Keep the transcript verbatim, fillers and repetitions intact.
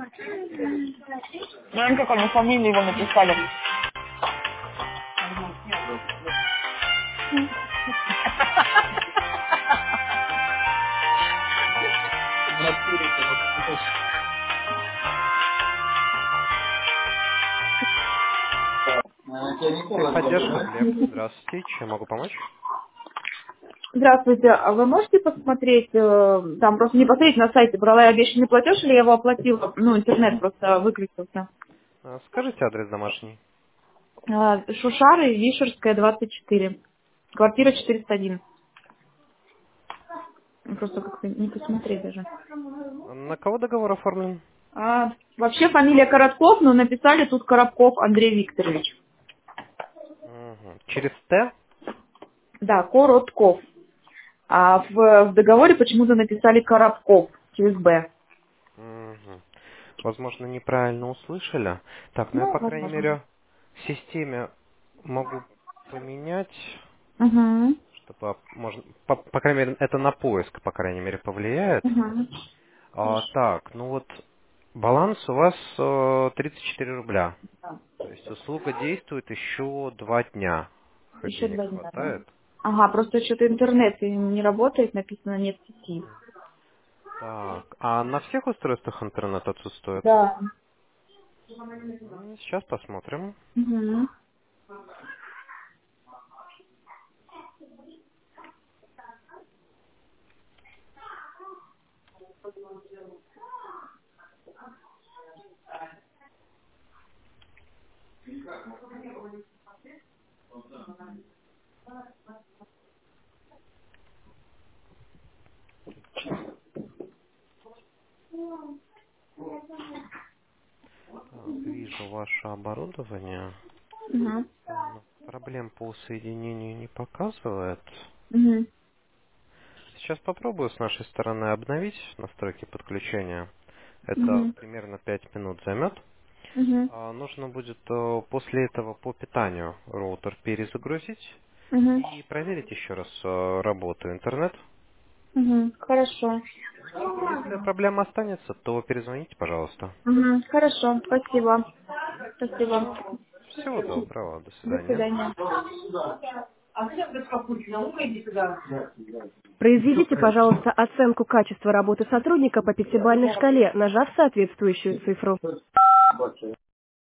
Знаете, как они фамилии его написали? Техподдержка, Глеб. Здравствуйте. Чем могу помочь? Здравствуйте, а вы можете посмотреть, э, там просто не посмотреть на сайте, брала я обещанный платеж или я его оплатила, ну, интернет просто выключился. А, Скажите адрес домашний. А, Шушары, Вишерская, двадцать четыре, квартира четыреста один. Ну, просто как-то не посмотреть даже. На кого договор оформлен? А, вообще фамилия Коротков, но написали тут Коробков Андрей Викторович. Мгм. Через Т? Да, Коротков. А в, в договоре почему-то написали Коробков через Б. Мгм. Возможно, неправильно услышали. Так, ну я, Ну, по крайней возможно. мере, в системе могу поменять, Угу. чтобы, можно, по, по крайней мере, это на поиск, по крайней мере, повлияет. Угу. А, так, ну вот, баланс у вас э, тридцать четыре рубля. То есть услуга действует еще два дня. Хоть Еще денег два дня, да? хватает. Ага, просто что-то интернет не работает, написано нет сети. Так, а на всех устройствах интернет отсутствует? Да. Мгм, сейчас посмотрим. Угу. Так, вижу ваше оборудование. Угу. М, Проблем по соединению не показывает. Угу. Сейчас попробую с нашей стороны обновить настройки подключения. Это Угу. примерно пять минут займет. Угу. А, Нужно будет э, после этого по питанию роутер перезагрузить Угу. и проверить еще раз э, работу интернет. Угу. Хорошо. Если проблема останется, то перезвоните, пожалуйста. Угу. Хорошо, спасибо. Спасибо. Все. Всего доброго. До До свидания. свидания. Произведите, пожалуйста, оценку качества работы сотрудника по пятибалльной шкале, нажав соответствующую цифру.